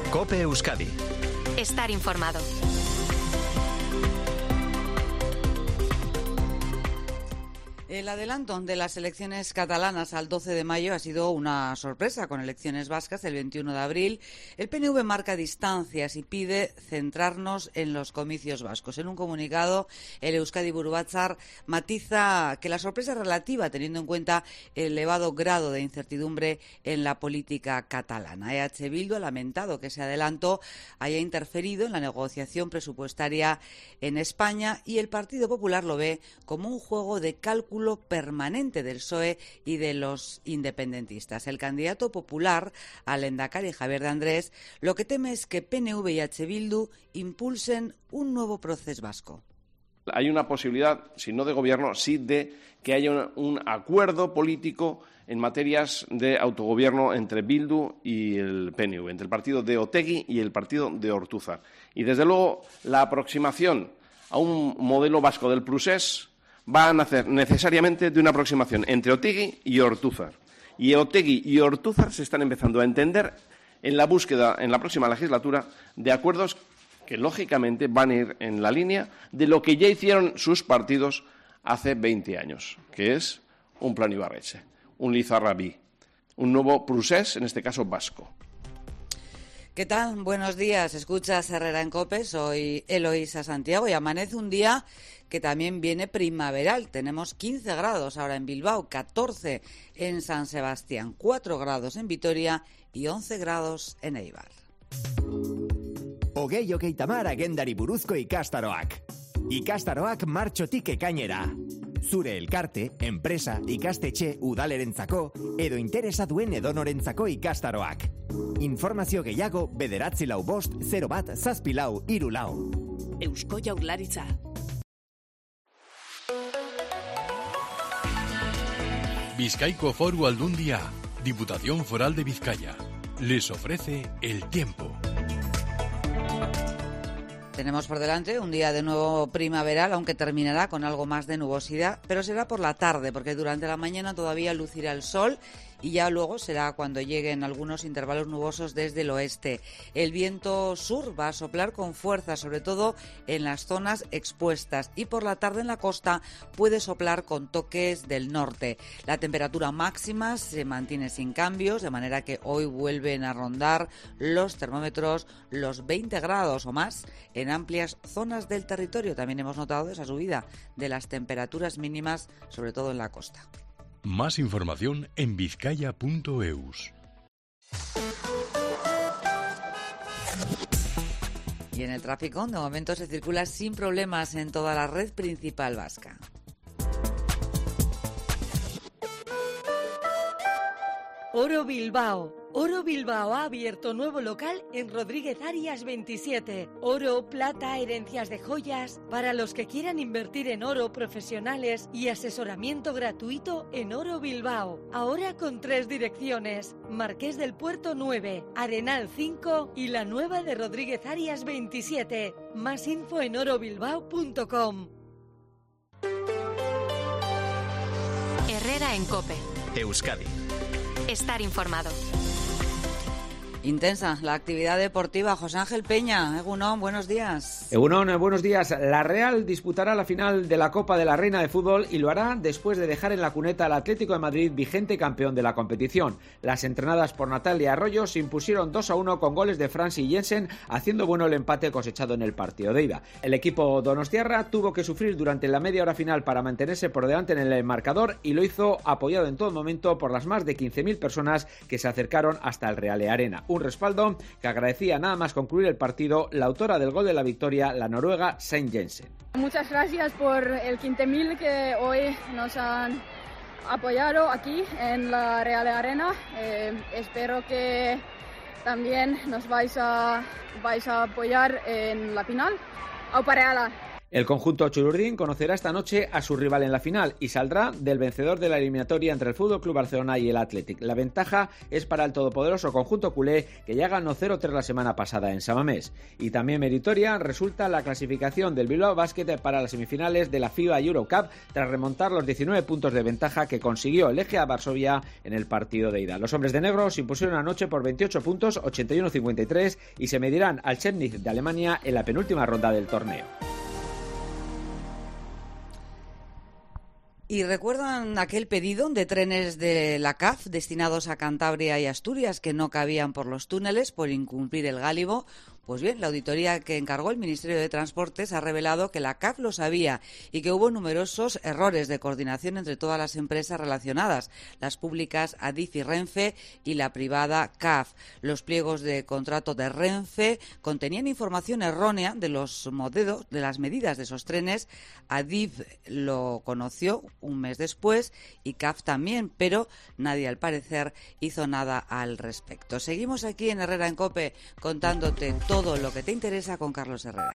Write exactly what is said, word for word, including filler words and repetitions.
COPE Euskadi. Estar informado. El adelanto de las elecciones catalanas al doce de mayo ha sido una sorpresa. Con elecciones vascas el veintiuno de abril, el P N V marca distancias y pide centrarnos en los comicios vascos. En un comunicado, el Euskadi Buru Batzar matiza que la sorpresa es relativa, teniendo en cuenta el elevado grado de incertidumbre en la política catalana. E H Bildu ha lamentado que ese adelanto haya interferido en la negociación presupuestaria en España y el Partido Popular lo ve como un juego de cálculo permanente del P S O E y de los independentistas. El candidato popular al Lehendakari, Javier de Andrés, lo que teme es que P N V y H Bildu impulsen un nuevo proceso vasco. Hay una posibilidad, si no de gobierno, sí de que haya un, un acuerdo político en materias de autogobierno entre Bildu y el P N V, entre el partido de Otegi y el partido de Ortúzar. Y, desde luego, la aproximación a un modelo vasco del procés va a nacer necesariamente de una aproximación entre Otegi y Ortúzar. Y Otegi y Ortúzar se están empezando a entender en la búsqueda, en la próxima legislatura, de acuerdos que, lógicamente, van a ir en la línea de lo que ya hicieron sus partidos hace veinte años, que es un plan Ibarretxe, un Lizarrabí, un nuevo procés, en este caso vasco. ¿Qué tal? Buenos días. Escuchas Herrera en COPE. Soy Eloísa Santiago y amanece un día que también viene primaveral. Tenemos quince grados ahora en Bilbao, catorce en San Sebastián, cuatro grados en Vitoria y once grados en Eibar. Ogei hogeita hamar agendari buruzko ikastaroak. Ikastaroak martxotik ekainera. Zure elkarte, enpresa, ikastetxe, udalerentzako edo interesa duen edonorentzako ikastaroak. Informazio gehiago bederatzi lau bost, zero bat, zazpi lau, hiru lau. Eusko Jaurlaritza. Bizkaiko Foru Aldundia, Diputación Foral de Vizcaya, les ofrece el tiempo. Tenemos por delante un día de nuevo primaveral, aunque terminará con algo más de nubosidad, pero será por la tarde, porque durante la mañana todavía lucirá el sol y ya luego será cuando lleguen algunos intervalos nubosos desde el oeste. El viento sur va a soplar con fuerza, sobre todo en las zonas expuestas, y por la tarde en la costa puede soplar con toques del norte. La temperatura máxima se mantiene sin cambios, de manera que hoy vuelven a rondar los termómetros los veinte grados o más en amplias zonas del territorio. También hemos notado esa subida de las temperaturas mínimas, sobre todo en la costa. Más información en vizcaya punto eus. Y en el tráfico, de momento se circula sin problemas en toda la red principal vasca. Oro Bilbao. Oro Bilbao ha abierto nuevo local en Rodríguez Arias veintisiete. Oro, plata, herencias de joyas. Para los que quieran invertir en oro, profesionales y asesoramiento gratuito en Oro Bilbao. Ahora con tres direcciones: Marqués del Puerto nueve, Arenal cinco y la nueva de Rodríguez Arias veintisiete. Más info en oro bilbao punto com. Herrera en COPE. Euskadi. Estar informado. Intensa la actividad deportiva. José Ángel Peña, Egunon, buenos días. Egunon, buenos días. La Real disputará la final de la Copa de la Reina de Fútbol y lo hará después de dejar en la cuneta al Atlético de Madrid, vigente campeón de la competición. Las entrenadas por Natalia Arroyo se impusieron dos a uno con goles de Franci y Jensen, haciendo bueno el empate cosechado en el partido de ida. El equipo donostiarra tuvo que sufrir durante la media hora final para mantenerse por delante en el marcador y lo hizo apoyado en todo momento por las más de quince mil personas que se acercaron hasta el Reale Arena. Un respaldo que agradecía nada más concluir el partido la autora del gol de la victoria, la noruega Saint Jensen. Muchas gracias por el quince mil que hoy nos han apoyado aquí en la Real Arena. Eh, espero que también nos vais a, vais a apoyar en la final. Au Pareala. El conjunto chururdín conocerá esta noche a su rival en la final y saldrá del vencedor de la eliminatoria entre el F C Barcelona y el Athletic. La ventaja es para el todopoderoso conjunto culé, que ya ganó cero tres la semana pasada en San Mamés. Y también meritoria resulta la clasificación del Bilbao Basket para las semifinales de la FIBA Eurocup tras remontar los diecinueve puntos de ventaja que consiguió el Legia Varsovia en el partido de ida. Los hombres de negro se impusieron anoche por veintiocho puntos, ochenta y uno a cincuenta y tres, y se medirán al Chemnitz de Alemania en la penúltima ronda del torneo. ¿Y recuerdan aquel pedido de trenes de la C A F destinados a Cantabria y Asturias que no cabían por los túneles por incumplir el gálibo? Pues bien, la auditoría que encargó el Ministerio de Transportes ha revelado que la C A F lo sabía y que hubo numerosos errores de coordinación entre todas las empresas relacionadas, las públicas Adif y Renfe y la privada C A F. Los pliegos de contrato de Renfe contenían información errónea de los modelos, de las medidas de esos trenes. Adif lo conoció un mes después y C A F también, pero nadie al parecer hizo nada al respecto. Seguimos aquí en Herrera en COPE contándote todo lo que te interesa con Carlos Herrera.